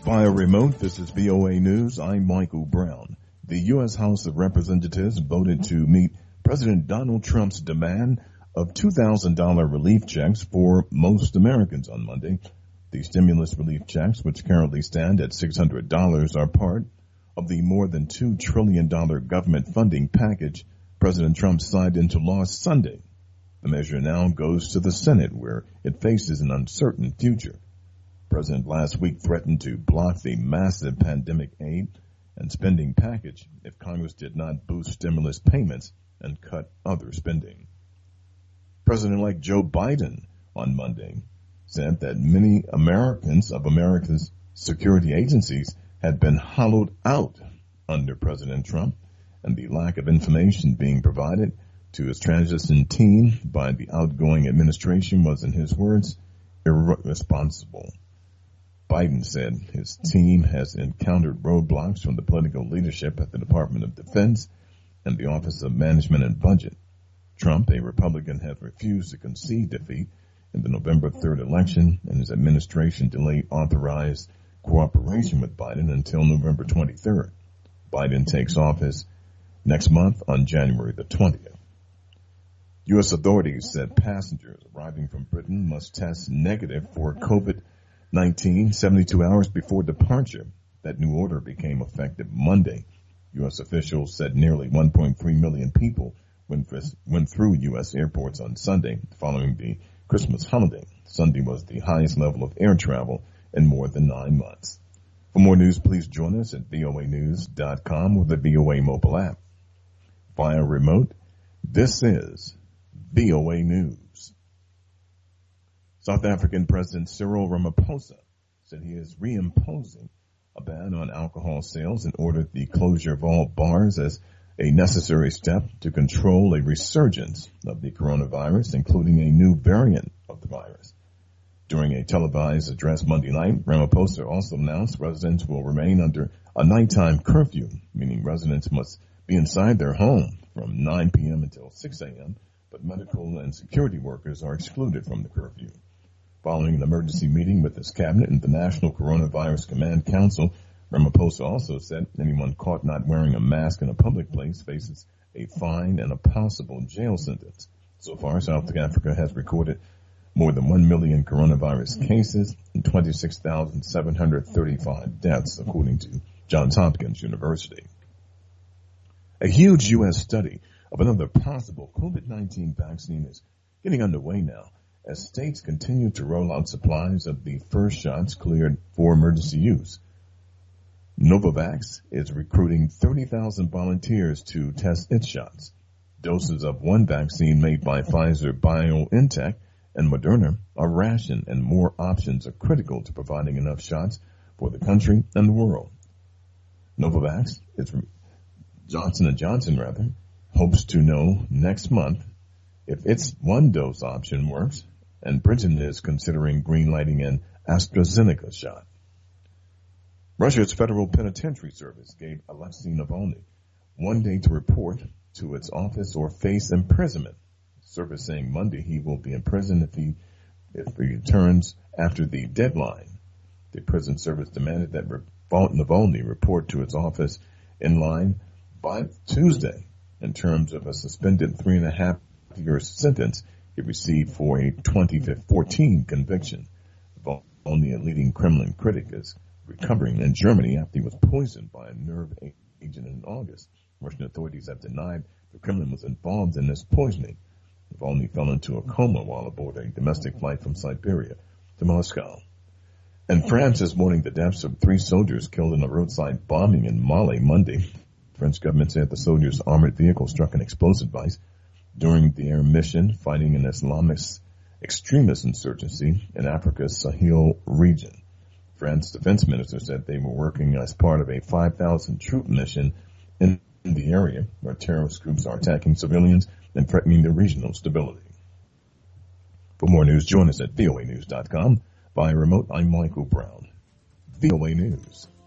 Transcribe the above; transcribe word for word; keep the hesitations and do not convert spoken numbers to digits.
Via remote, this is V O A News. I'm Michael Brown. The U S House of Representatives voted to meet President Donald Trump's demand of two thousand dollars relief checks for most Americans on Monday. The stimulus relief checks, which currently stand at six hundred dollars, are part of the more than two trillion dollars government funding package President Trump signed into law Sunday. The measure now goes to the Senate, where it faces an uncertain future. The president last week threatened to block the massive pandemic aid and spending package if Congress did not boost stimulus payments and cut other spending. President-elect Joe Biden on Monday said that many Americans of America's security agencies had been hollowed out under President Trump, and the lack of information being provided to his transition team by the outgoing administration was, in his words, irresponsible. Biden said his team has encountered roadblocks from the political leadership at the Department of Defense and the Office of Management and Budget. Trump, a Republican, has refused to concede defeat in the November third election, and his administration delayed authorized cooperation with Biden until November twenty-third. Biden takes office next month on January the twentieth. U S authorities said passengers arriving from Britain must test negative for COVID nineteen seventy-two hours before departure. That new order became effective Monday. U S officials said nearly one point three million people went, went through U S airports on Sunday following the Christmas holiday. Sunday was the highest level of air travel in more than nine months. For more news, please join us at V O A news dot com or the V O A mobile app. Via remote, this is V O A News. South African President Cyril Ramaphosa said he is reimposing a ban on alcohol sales and ordered the closure of all bars as a necessary step to control a resurgence of the coronavirus, including a new variant of the virus. During a televised address Monday night, Ramaphosa also announced residents will remain under a nighttime curfew, meaning residents must be inside their home from nine p.m. until six a.m., but medical and security workers are excluded from the curfew. Following an emergency meeting with his cabinet and the National Coronavirus Command Council, Ramaphosa also said anyone caught not wearing a mask in a public place faces a fine and a possible jail sentence. So far, South Africa has recorded more than one million coronavirus cases and twenty-six thousand seven hundred thirty-five deaths, according to Johns Hopkins University. A huge U S study of another possible COVID nineteen vaccine is getting underway now as states continue to roll out supplies of the first shots cleared for emergency use. Novavax is recruiting thirty thousand volunteers to test its shots. Doses of one vaccine made by Pfizer BioNTech and Moderna are rationed, and more options are critical to providing enough shots for the country and the world. Novavax, it's Johnson and Johnson rather, hopes to know next month if its one-dose option works, and Britain is considering greenlighting an AstraZeneca shot. Russia's Federal Penitentiary Service gave Alexei Navalny one day to report to its office or face imprisonment. The service saying Monday he will be in prison if he if he returns after the deadline. The prison service demanded that Navalny report to its office in line by Tuesday in terms of a suspended three and a half year sentence he received for a twenty fourteen conviction. Navalny, a leading Kremlin critic, is recovering in Germany after he was poisoned by a nerve agent in August. Russian authorities have denied the Kremlin was involved in this poisoning. Navalny fell into a coma while aboard a domestic flight from Siberia to Moscow. And France is mourning the deaths of three soldiers killed in a roadside bombing in Mali Monday. The French government said the soldiers' armored vehicle struck an explosive device during their mission fighting an Islamist extremist insurgency in Africa's Sahel region. France defense minister said they were working as part of a five thousand troop mission in the area where terrorist groups are attacking civilians and threatening their regional stability. For more news, join us at V O A news dot com. Via remote, I'm Michael Brown. V O A News.